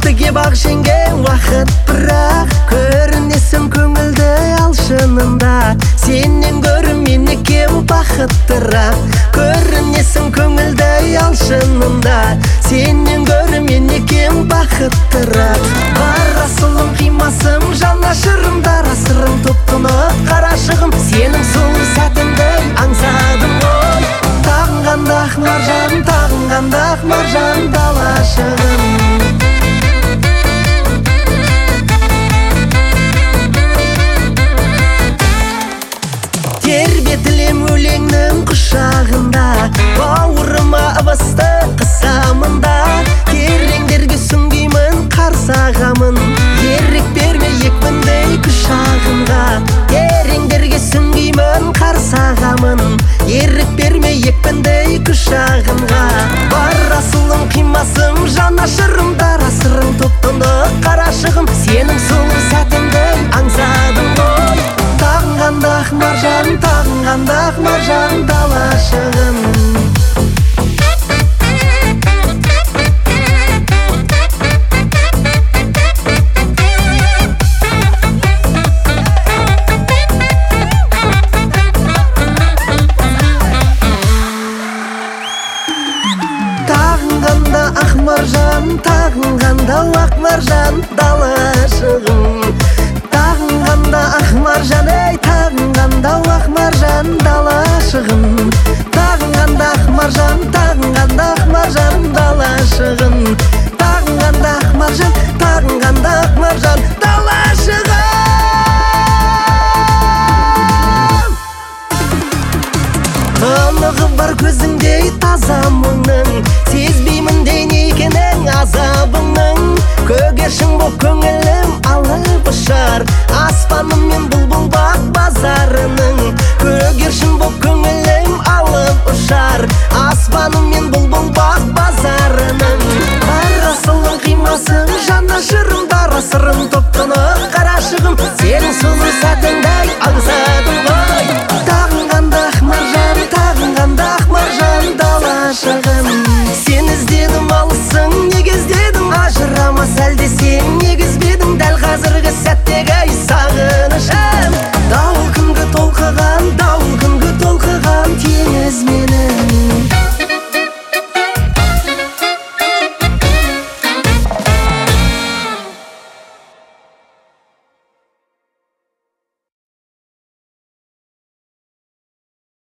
бақытыге бақ жеңген уақыт, бірақ көрінесің көңілді алшынында. Сенен гөрі менекем бақыттырақ, көрінесің көңілді алшынында. Сенен гөрі менекем бақыттырақ. Бар асылым қимасым жанашырымдар, асырым топтынық қарашығым. Сенің сұлу сәтіңді аңсадым ғой. Тағынғанда ақ маржан, тағынғанда ақ маржан далашығым. Тербетілем өлеңнің құшағында, бауырыма ыбысты қысамында. Тереңдерге сүңгеймін қарсағамын, ерік берме екпіндей құшағымға. Тереңдерге сүңгеймін қарсағамын, ерік берме екпіндей құшағымға. Бар асылым қимасым жанашырымдар, асырым топтынық қарашығым. Сенің сұлу сәтіңді аңсадым ғой. Тағынғанда ақ маржан, тағынғанда ақ маржан далашығым. Тағынғанда ақ маржан, тағынғанда ақ маржан далашығым. Тағынғанда ақ маржан, ей, тағынғанда ақ маржан далашығым. Тағынғанда ақ маржан, тағынғанда ақ маржан далашығым. Тағынғанда ақ маржан, тағынғанда ақ маржан далашығым. Анығы бар көзіңдей таза мұңның, сезбеймін дейін екенің азабыңның. Көгершін боп көңілім алып ұшар, аспаным мен бұлбұл бақ базарын.